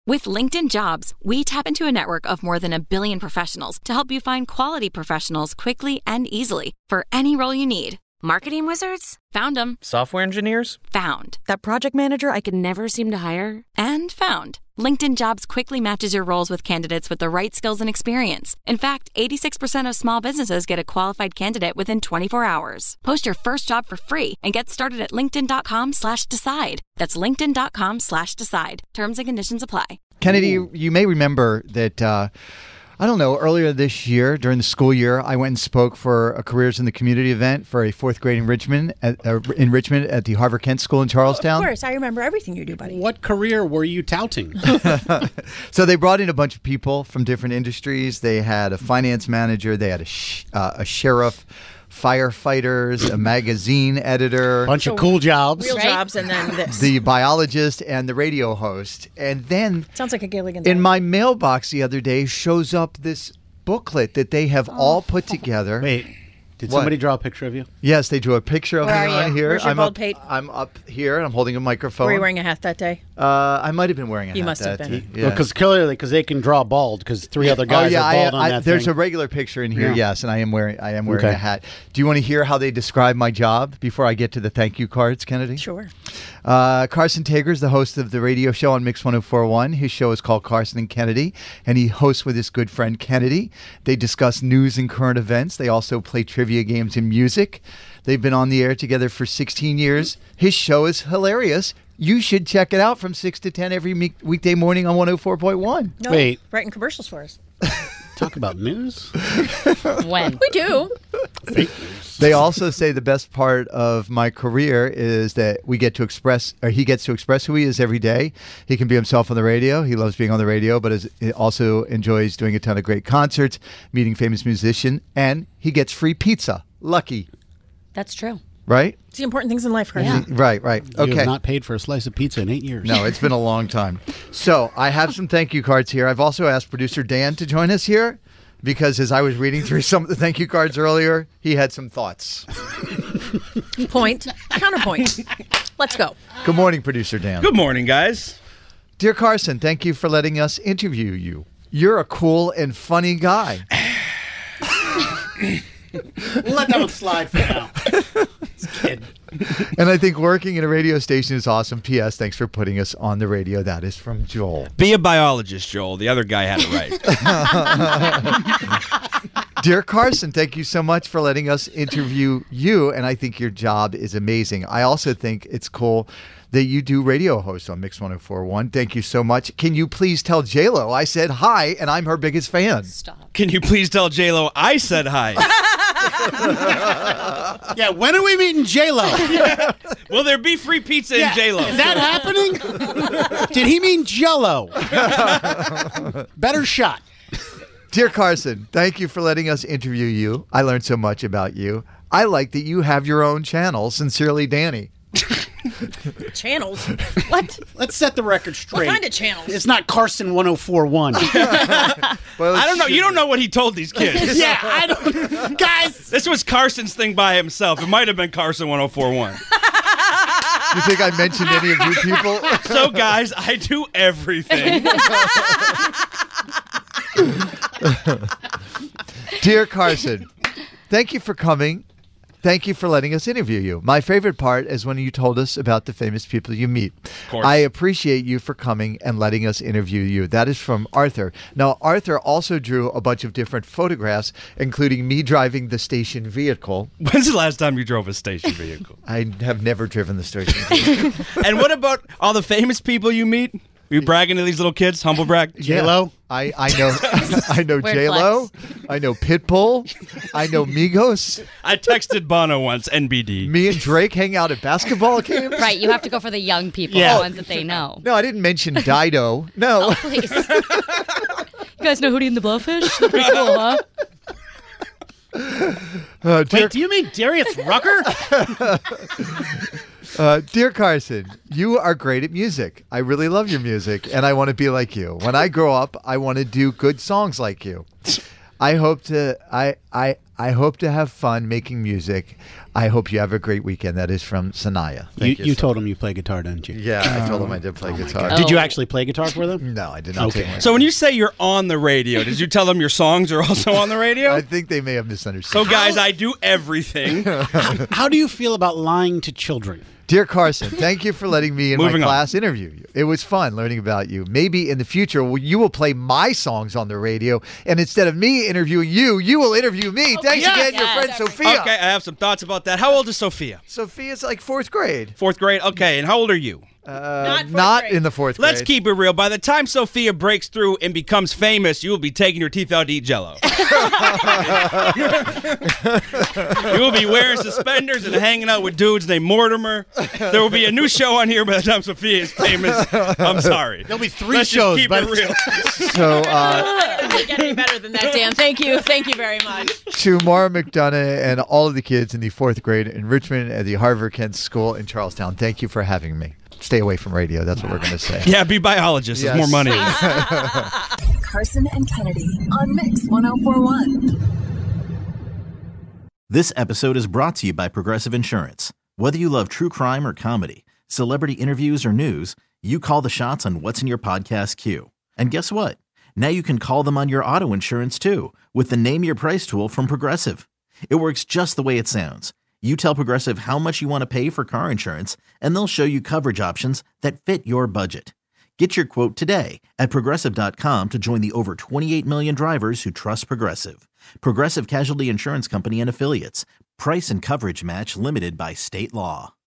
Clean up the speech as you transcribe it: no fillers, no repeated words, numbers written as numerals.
With LinkedIn Jobs, we tap into a network of more than 1 billion professionals to help you find quality professionals quickly and easily for any role you need. Marketing wizards? Found them. Software engineers? Found. That project manager I could never seem to hire? And found. LinkedIn Jobs quickly matches your roles with candidates with the right skills and experience. In fact, 86% of small businesses get a qualified candidate within 24 hours. Post your first job for free and get started at linkedin.com/decide. That's linkedin.com/decide. Terms and conditions apply. Kennedy, you may remember that, I don't know, earlier this year, during the school year, I went and spoke for a Careers in the Community event for a fourth grade enrichment at the Harvard Kent School in Charlestown. Of course, I remember everything you do, buddy. What career were you touting? So they brought in a bunch of people from different industries. They had a finance manager. They had a sheriff, firefighters, a magazine editor. Bunch of cool jobs. Real jobs, and then this. The biologist and the radio host. And then Sounds like a Gilligan's in Island. my mailbox the other day shows up this booklet that they have all put together. Wait, did What? somebody draw a picture of you? Yes, they drew a picture of Where me are on you? here. Where's your I'm bald up, pate? I'm up here and I'm holding a microphone. Were you wearing a hat that day? I might have been wearing a hat. You must have that been. day. Yeah. Because clearly, they can draw bald. Because 3 other guys are bald on that there's thing. a regular picture in here, Yeah. yes, and I am wearing Okay. a hat. Do you want to hear how they describe my job before I get to the thank you cards, Kennedy? Sure. Carson Tager is the host of the radio show on Mix 104.1. His show is called Carson and Kennedy, and he hosts with his good friend Kennedy. They discuss news and current events. They also play trivia games and music. They've been on the air together for 16 years. His show is hilarious. You should check it out from 6 to 10 every weekday morning on 104.1. No, Wait. writing commercials for us. Talk about news? When? We do. They also say the best part of my career is that he gets to express who he is every day. He can be himself on the radio. He loves being on the radio, but he also enjoys doing a ton of great concerts, meeting famous musicians, and he gets free pizza. Lucky, That's true. right? It's the important things in life, Carson. Yeah. Right. You Okay. have not paid for a slice of pizza in 8 years. No, it's been a long time. So I have some thank you cards here. I've also asked producer Dan to join us here because as I was reading through some of the thank you cards earlier, he had some thoughts. Point. Counterpoint. Let's go. Good morning, producer Dan. Good morning, guys. Dear Carson, thank you for letting us interview you. You're a cool and funny guy. We'll let that one slide for now. Just kidding. And I think working in a radio station is awesome. P.S. Thanks for putting us on the radio. That is from Joel. Be a biologist, Joel. The other guy had it right. Dear Carson, thank you so much for letting us interview you. And I think your job is amazing. I also think it's cool that you do radio host on Mix 104.1. Thank you so much. Can you please tell J-Lo I said hi and I'm her biggest fan? Stop. Can you please tell J-Lo I said hi? Yeah, when are we meeting J-Lo? Will there be free pizza in J-Lo? Is that happening? Did he mean Jell-O? Better shot. Dear Carson, thank you for letting us interview you. I learned so much about you. I like that you have your own channel. Sincerely, Danny. Channels? What? Let's set the record straight. What kind of channels? It's not Carson 104.1. Well, I don't know. You don't know what he told these kids. Yeah, I don't. Guys, This was Carson's thing by himself. It might have been Carson 104.1. You think I mentioned any of you people? So, guys, I do everything. Dear Carson, thank you for coming. Thank you for letting us interview you. My favorite part is when you told us about the famous people you meet. course. I appreciate you for coming and letting us interview you. That is from Arthur. Now, Arthur also drew a bunch of different photographs, including me driving the station vehicle. When's the last time you drove a station vehicle? I have never driven the station vehicle. And what about all the famous people you meet? You bragging to these little kids? Humble brag? J-Lo? I know I know Weird J-Lo. I know Pitbull. I know Migos. I texted Bono once, NBD. Me and Drake hang out at basketball games. Right, you have to go for the young people, Yeah. the ones that they know. No, I didn't mention Dido. No. Oh, please. You guys know Hootie and the Blowfish? Pretty cool, huh? Dear, Wait, do you mean Darius Rucker? dear Carson, you are great at music. I really love your music, and I want to be like you. When I grow up, I want to do good songs like you. I hope to have fun making music. I hope you have a great weekend. That is from Sanaya. You told him you play guitar, didn't you? Yeah, I told him I did play guitar. Did you actually play guitar for them? No, I did not. Okay. Take my So when you say you're on the radio, did you tell them your songs are also on the radio? I think they may have misunderstood. So guys, I do everything. How do you feel about lying to children? Dear Carson, thank you for letting me in Moving my on. class interview you. It was fun learning about you. Maybe in the future you will play my songs on the radio, and instead of me interviewing you, you will interview me. Thanks again, your friend Sophia. Okay, I have some thoughts about that. How old is Sophia? Sophia's like 4th grade. 4th grade? Okay, and how old are you? Not in the 4th grade. Let's keep it real. By the time Sophia breaks through and becomes famous, you will be taking your teeth out to eat Jell-O. You will be wearing suspenders and hanging out with dudes named Mortimer. There will be a new show on here by the time Sophia is famous. I'm sorry. There'll be 3 Let's shows. just keep it real. So, Doesn't get any better than that, Dan. Thank you very much. to Mara McDonough and all of the kids in the 4th grade in Richmond at the Harvard Kent School in Charlestown, thank you for having me. Stay away from radio. That's what we're going to say. Yeah, be biologists. There's more Yes. money. Carson and Kennedy on Mix 104.1. This episode is brought to you by Progressive Insurance. Whether you love true crime or comedy, celebrity interviews or news, you call the shots on what's in your podcast queue. And guess what? Now you can call them on your auto insurance too with the Name Your Price tool from Progressive. It works just the way it sounds. You tell Progressive how much you want to pay for car insurance, and they'll show you coverage options that fit your budget. Get your quote today at Progressive.com to join the over 28 million drivers who trust Progressive. Progressive Casualty Insurance Company and Affiliates. Price and coverage match limited by state law.